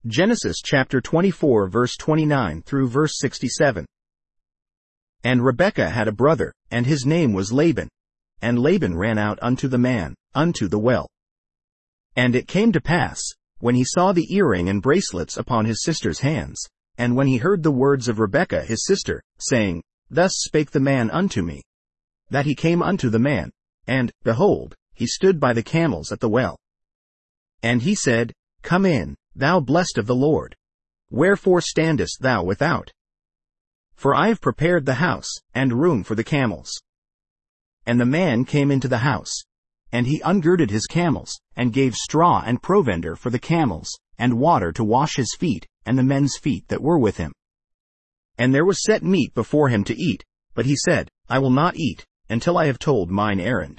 Genesis chapter 24 verse 29 through verse 67. And Rebekah had a brother, and his name was Laban. And Laban ran out unto the man, unto the well. And it came to pass, when he saw the earring and bracelets upon his sister's hands, and when he heard the words of Rebekah his sister, saying, Thus spake the man unto me, that he came unto the man, and, behold, he stood by the camels at the well. And he said, Come in, thou blessed of the Lord. Wherefore standest thou without? For I have prepared the house, and room for the camels. And the man came into the house. And he ungirded his camels, and gave straw and provender for the camels, and water to wash his feet, and the men's feet that were with him. And there was set meat before him to eat, but he said, I will not eat, until I have told mine errand.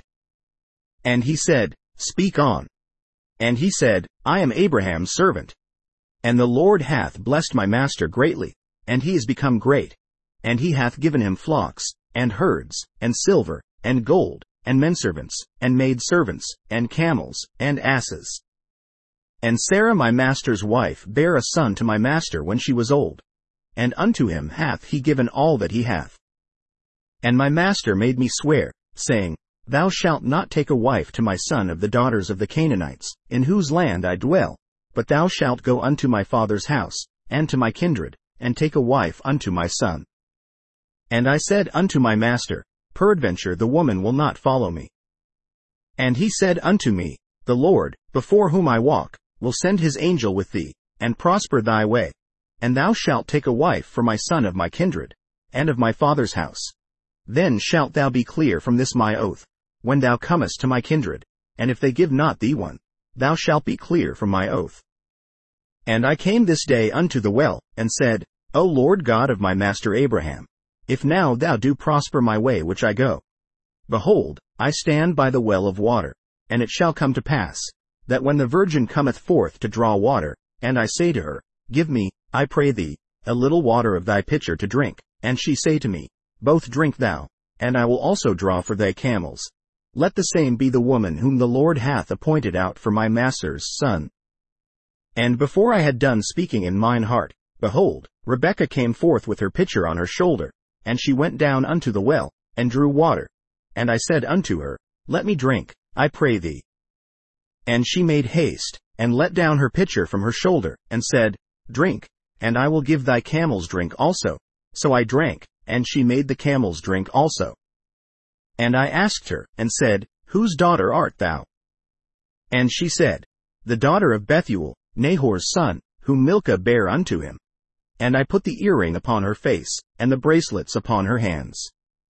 And he said, Speak on. And he said, I am Abraham's servant. And the Lord hath blessed my master greatly, and he is become great. And he hath given him flocks, and herds, and silver, and gold, and menservants, and maidservants, and camels, and asses. And Sarah my master's wife bare a son to my master when she was old. And unto him hath he given all that he hath. And my master made me swear, saying, Thou shalt not take a wife to my son of the daughters of the Canaanites, in whose land I dwell, but thou shalt go unto my father's house, and to my kindred, and take a wife unto my son. And I said unto my master, Peradventure the woman will not follow me. And he said unto me, The Lord, before whom I walk, will send his angel with thee, and prosper thy way. And thou shalt take a wife for my son of my kindred, and of my father's house. Then shalt thou be clear from this my oath, when thou comest to my kindred, and if they give not thee one, thou shalt be clear from my oath. And I came this day unto the well, and said, O Lord God of my master Abraham, if now thou do prosper my way which I go. Behold, I stand by the well of water, and it shall come to pass, that when the virgin cometh forth to draw water, and I say to her, Give me, I pray thee, a little water of thy pitcher to drink, and she say to me, Both drink thou, and I will also draw for thy camels. Let the same be the woman whom the Lord hath appointed out for my master's son. And before I had done speaking in mine heart, behold, Rebekah came forth with her pitcher on her shoulder, and she went down unto the well, and drew water. And I said unto her, Let me drink, I pray thee. And she made haste, and let down her pitcher from her shoulder, and said, Drink, and I will give thy camels drink also. So I drank, and she made the camels drink also. And I asked her, and said, Whose daughter art thou? And she said, The daughter of Bethuel, Nahor's son, whom Milcah bare unto him. And I put the earring upon her face, and the bracelets upon her hands.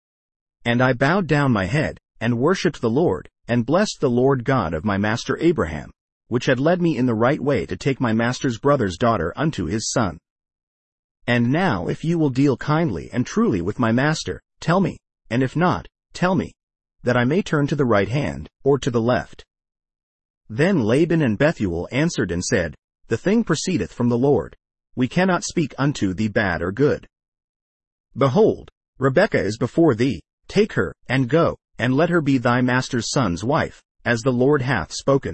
And I bowed down my head, and worshipped the Lord, and blessed the Lord God of my master Abraham, which had led me in the right way to take my master's brother's daughter unto his son. And now if you will deal kindly and truly with my master, tell me, and if not, tell me, that I may turn to the right hand, or to the left. Then Laban and Bethuel answered and said, The thing proceedeth from the Lord. We cannot speak unto thee bad or good. Behold, Rebekah is before thee, take her, and go, and let her be thy master's son's wife, as the Lord hath spoken.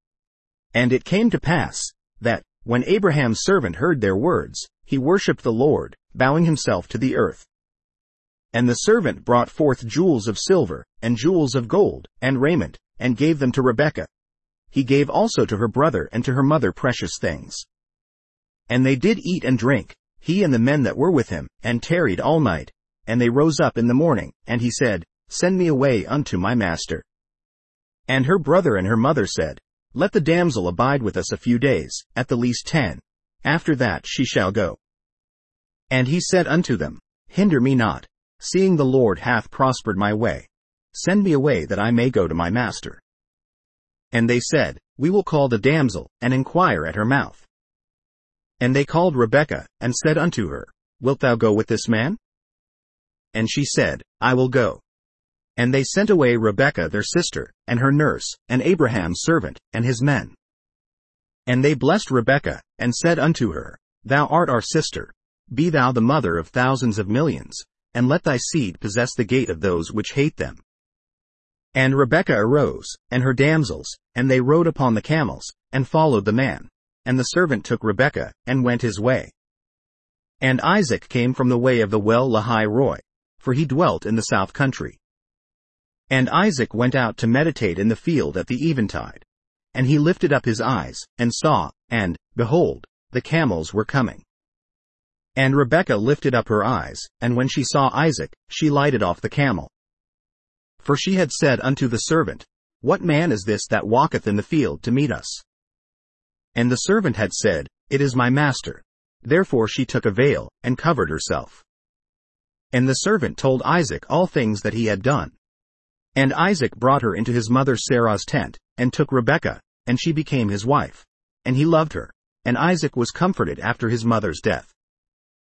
And it came to pass, that, when Abraham's servant heard their words, he worshipped the Lord, bowing himself to the earth. And the servant brought forth jewels of silver, and jewels of gold, and raiment, and gave them to Rebekah. He gave also to her brother and to her mother precious things. And they did eat and drink, he and the men that were with him, and tarried all night. And they rose up in the morning, and he said, Send me away unto my master. And her brother and her mother said, Let the damsel abide with us a few days, at the least 10. After that she shall go. And he said unto them, Hinder me not, seeing the Lord hath prospered my way. Send me away that I may go to my master. And they said, We will call the damsel, and inquire at her mouth. And they called Rebekah, and said unto her, Wilt thou go with this man? And she said, I will go. And they sent away Rebekah their sister, and her nurse, and Abraham's servant, and his men. And they blessed Rebekah, and said unto her, Thou art our sister. Be thou the mother of thousands of millions, and let thy seed possess the gate of those which hate them. And Rebekah arose, and her damsels, and they rode upon the camels, and followed the man. and the servant took Rebekah, and went his way. And Isaac came from the way of the well Lahai Roi, for he dwelt in the south country. And Isaac went out to meditate in the field at the eventide. And he lifted up his eyes, and saw, and, behold, the camels were coming. And Rebekah lifted up her eyes, and when she saw Isaac, she lighted off the camel. For she had said unto the servant, What man is this that walketh in the field to meet us? And the servant had said, It is my master. Therefore she took a veil, and covered herself. And the servant told Isaac all things that he had done. And Isaac brought her into his mother Sarah's tent, and took Rebekah, and she became his wife. And he loved her, and Isaac was comforted after his mother's death.